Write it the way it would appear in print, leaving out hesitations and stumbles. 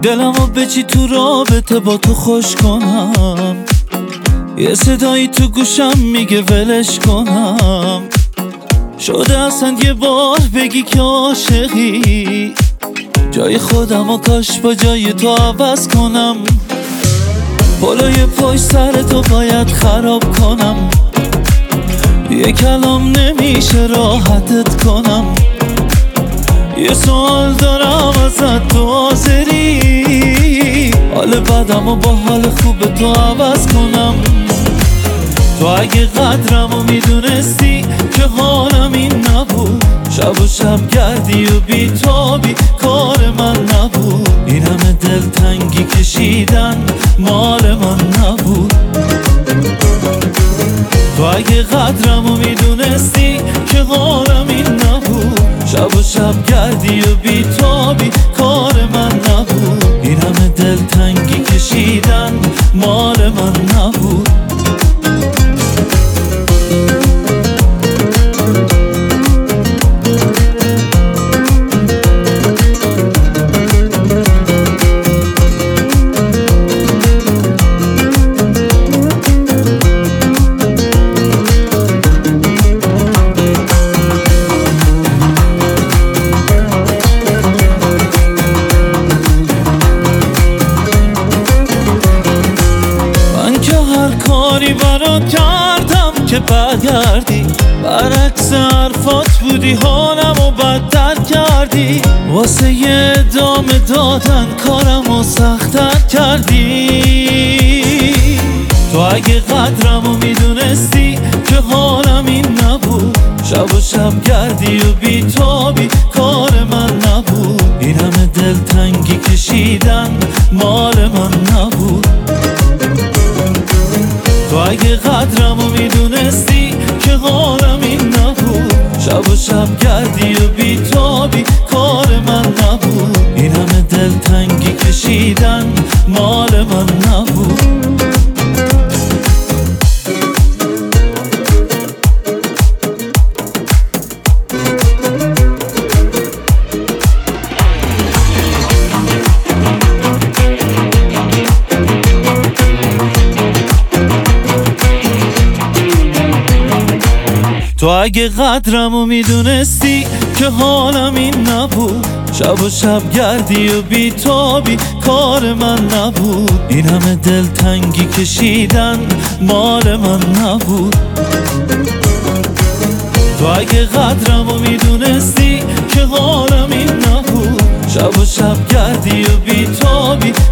دلمو به چی تو رابطه با تو خوش کنم، یه صدایی تو گوشم میگه ولش کنم. شده اصلا یه بار بگی که عاشقی، جای خودمو کاش با جای تو عوض کنم. پلوی پشت سر تو باید خراب کنم، یه کلام نمیشه راحتت کنم. یه سوال دارم ازت، تو حاضری حال بدمو با حال خوب تو عوض کنم؟ تو اگه قدرمو میدونستی که حالم این نبود، شب و شب گردی و بیتابی کار من نبود. این همه دلتنگی کشیدن مال من نبود. تو اگه قدرمو میدونستی که حالم این نبود، شب و شب گردی و بیتابی کار من نبود. این همه دلتنگی کشیدن مال من نبود. کاری برات کردم که برگردی، برعکس حرفات بودی حالمو بدتر کردی. واسه یه ادامه دادن کارمو سخت‌تر کردی. تو اگه قدرمو میدونستی که حالم این نبود، شب و شب گردی و بیتابی کار من نبود. این همه دلتنگی کشیدن مال من نبود. تو اگه قدرمو میدونستی که حالم این نبود، شب و شب گردی و بیتابی کار من نبود. این همه دلتنگی کشیدن مال من نبود. تو اگه قدرمو میدونستی که حالم این نبود، شب و شب گردی و بیتابی کار من نبود. این همه دلتنگی کشیدن مال من نبود. تو اگه قدرمو میدونستی که حالم این نبود، شب و شب گردی و بیتابی